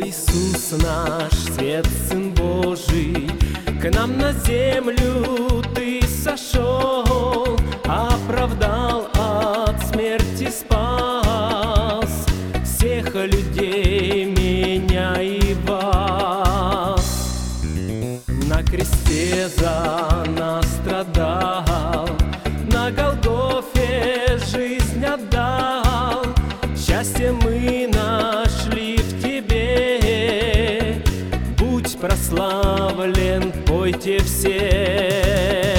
Иисус наш, свет, Сын Божий, к нам на землю Ты сошел, оправдал, от смерти спас всех людей, меня и вас. На кресте за нас страдал, на Голгофе жизнь отдал. Счастье мы нашли в Тебе, будь прославлен, пойте все.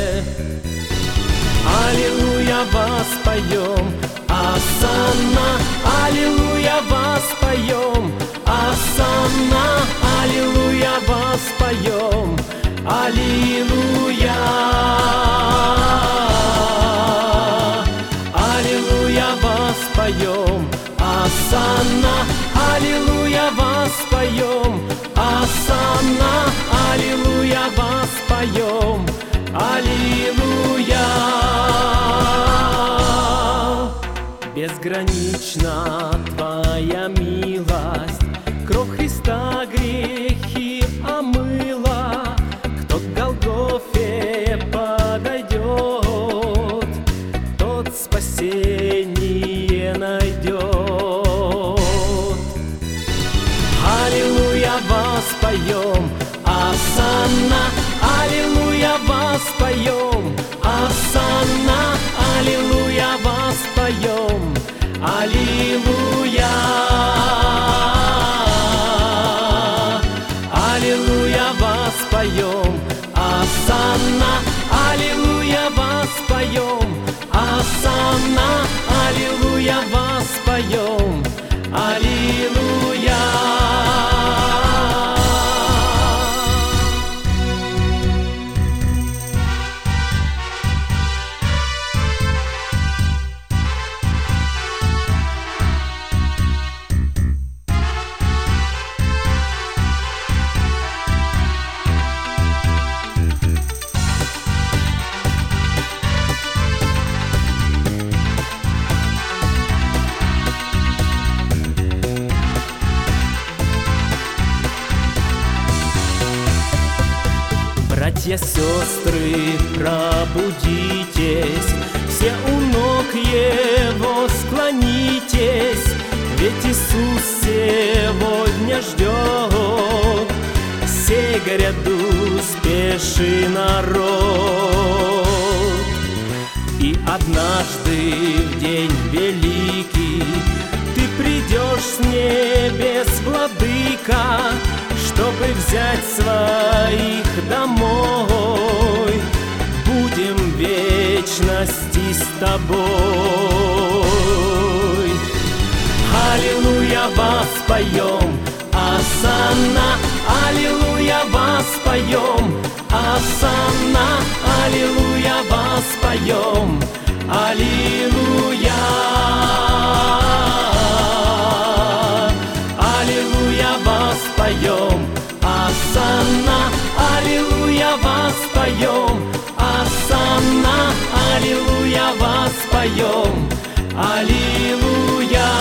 Аллилуйя, воспоем, Осанна, аллилуйя, воспоем, Осанна, аллилуйя, воспоем, аллилуйя. Аллилуйя, воспоем, Осанна, аллилуйя, воспоем, Осанна, аллилуйя, воспоем, аллилуйя. Безгранична Твоя милость, кровь Христа грехи омыла. Кто к Голгофе подойдет, тот спасение найдет. Аллилуйя, воспоем, Осанна, аллилуйя, воспоем, Осанна, аллилуйя, воспоем, аллилуйя. Аллилуйя, воспоем, Осанна, аллилуйя, воспоем, Осанна, аллилуйя, воспоем, аллилуйя. Братья, сестры, пробудитесь, все у ног Его склонитесь, ведь Иисус сегодня ждет сей гряду спеши народ. И однажды в день великий Ты придешь с небес, Владыка, чтобы взять своих домой. Будем в вечности с Тобой. Аллилуйя, воспоем, Осанна, аллилуйя, воспоем, Осанна, аллилуйя, воспоем, аллилуйя. Аллилуйя, воспоем, Осанна, аллилуйя, воспоем, Осанна, аллилуйя, воспоем, аллилуйя.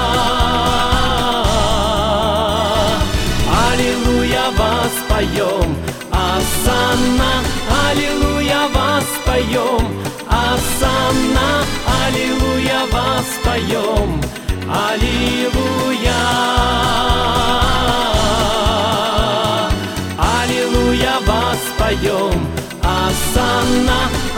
Аллилуйя, воспоем, Осанна, аллилуйя, воспоем, Осанна, аллилуйя, воспоем, аллилуйя. Аллилуйя, воспоем, Осанна,